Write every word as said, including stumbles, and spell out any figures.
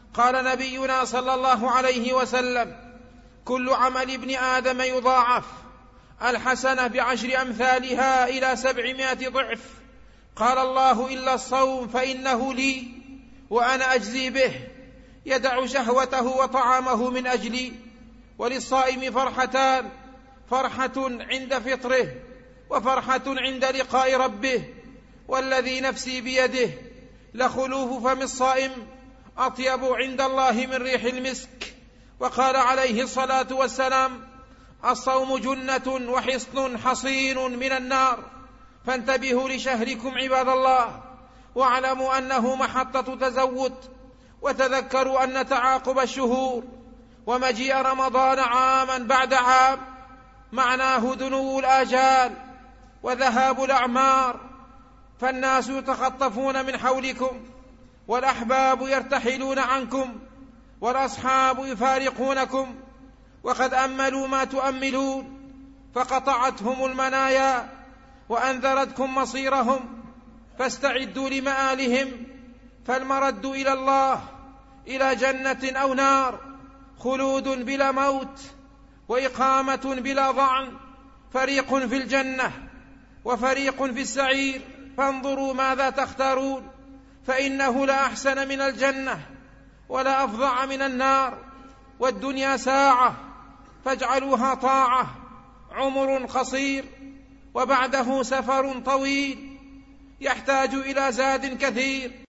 قال نبينا صلى الله عليه وسلم: كل عمل ابن آدم يضاعف، الحسنة بعشر أمثالها إلى سبعمائة ضعف. قال الله: إلا الصوم فإنه لي وأنا أجزي به، يدع شهوته وطعامه من أجلي. وللصائم فرحتان: فرحة عند فطره وفرحة عند لقاء ربه. والذي نفسي بيده لخلوف فم الصائم أطيب عند الله من ريح المسك. وقال عليه الصلاة والسلام: الصوم جنة وحصن حصين من النار. فانتبهوا لشهركم عباد الله، واعلموا أنه محطة تزود، وتذكروا أن تعاقب الشهور ومجيء رمضان عاما بعد عام معناه دنو الآجال وذهاب الأعمار، فالناس يتخطفون من حولكم، والأحباب يرتحلون عنكم، والأصحاب يفارقونكم، وقد أملوا ما تؤملون، فقطعتهم المنايا وأنذرتكم مصيرهم، فاستعدوا لمآلهم، فالمرد إلى الله، إلى جنة أو نار، خلود بلا موت وإقامة بلا ضعن، فريق في الجنة وفريق في السعير، فانظروا ماذا تختارون، فإنه لا أحسن من الجنة ولا أفظع من النار. والدنيا ساعة فاجعلوها طاعة، عمر قصير وبعده سفر طويل يحتاج إلى زاد كثير.